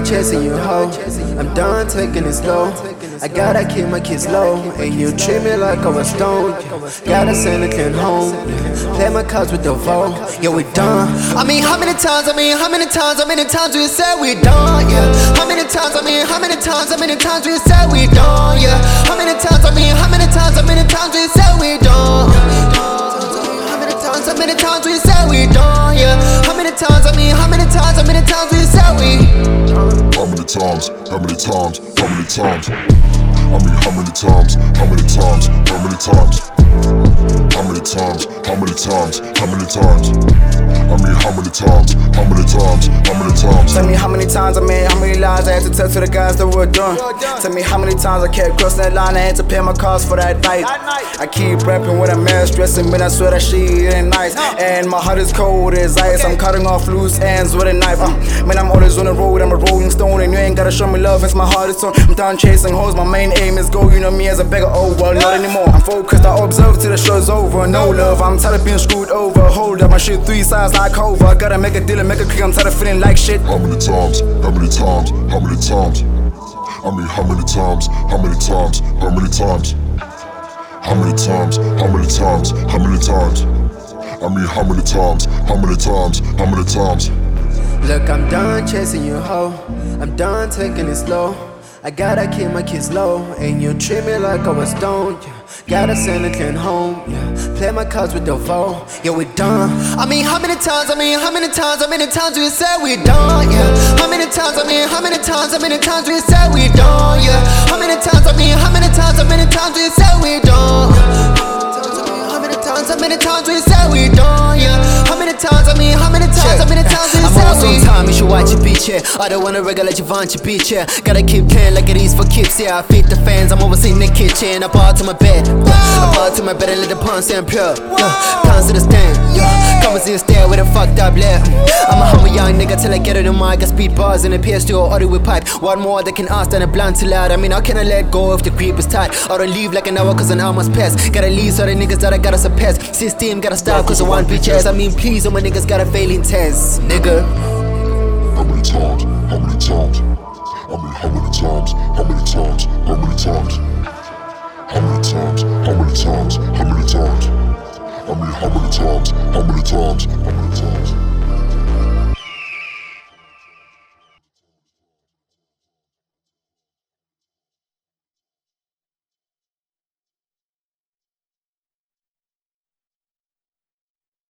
done chasing you, hoe. I'm done taking it slow. I gotta keep my kids low, and you treat me like I was stoned. Gotta send a kid home. Play my cards with the vote. Yeah, we done. I mean, how many times we said we done? Yeah. How many times we said we done? Yeah. How many times we said we done? How many times we said we done? Yeah. How many times we said we done? How many times? How many times? I mean, how many times? How many times? How many times? How many times? How many times? How many times? I mean, how many times? How many times? How many times? Tell me how many times I made, how many lies I had to tell to the guys that were done. Tell me how many times I kept crossing that line, I had to pay my costs for that night. I keep rapping with a man stressing, man, I swear that shit ain't nice. And my heart is cold as ice, I'm cutting off loose ends with a knife. Man, I'm always on the road, I'm a rolling stone, and you ain't gotta show me love, it's my heart is torn. I'm done chasing hoes, my main aim is go, you know me as a beggar, oh well, not anymore. I'm focused, I observe till the show's over, no love, I'm tired of being screwed over. Hold up, my shit 3 sides like over, gotta make a deal and make a click, I'm tired of feeling like shit. How many times? How many times? How many times? I mean, how many times? How many times? How many times? How many times? How many times? How many times? I mean, how many times? How many times? How many times? Look, I'm done chasing you, hoe. I'm done taking it slow. I gotta keep my kids low, and you treat me like I was stoned. Yeah. Gotta send a kid home. Yeah. Play my cards with the vote. Yeah, we done. I mean, how many times we said we done? Yeah. How many times we said we done? Yeah. How many times we said we done? How many times we said we done? Yeah. How many times we said we I'm on some time, you should watch your bitch, yeah. I don't wanna regulate your Vanchi bitch, yeah. Gotta keep playing like it is for kicks, yeah. I feed the fans, I'm always in the kitchen. I bar to my bed, I bar to my bed and let the pun stand pure. Comes to the stand, yeah. Come and see a stare with a fucked up lip. I'm a humble young nigga till I get it in my got speed bars and a PS2 or audio with pipe. What more they can ask than a blunt too loud? I mean, how can I let go if the creep is tight? Or don't leave like an hour cause an hour must pass. Gotta leave so the niggas that I gotta surpass. System gotta stop cause of one bitch ass. I mean, please, all my niggas gotta fail in test, nigga. How many times? How many times? I mean, how many times? How many times? How many times? How many times? How many times? How many times? I mean, how many times? How many times? How many times?